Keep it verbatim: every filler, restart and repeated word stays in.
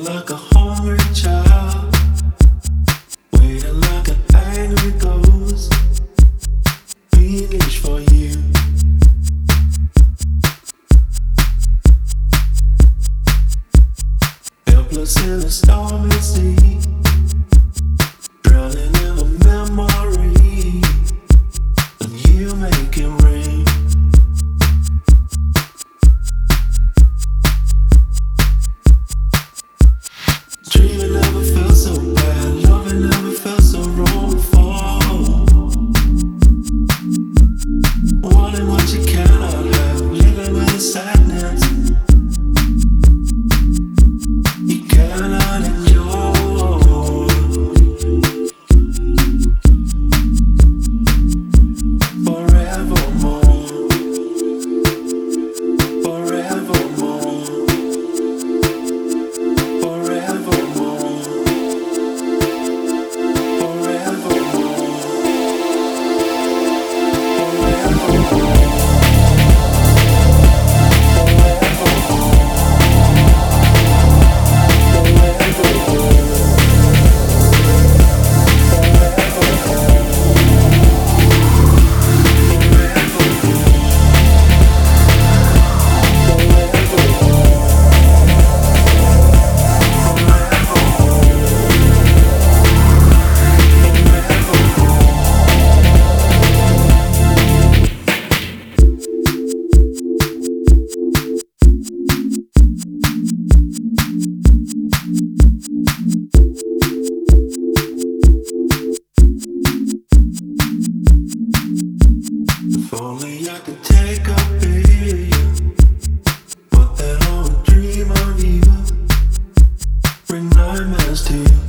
like a hungry child, waiting like an angry ghost, being reach for you. Helpless in a stormy sea, drowning in a memory of you making rain. Dreaming never felt so bad, loving never felt so wrong before. Wanting what you cannot have, living with the sadness you cannot endure. Forevermore, forevermore, forevermore, if only I could take a billion, put that on a dream of you, bring nightmares to you.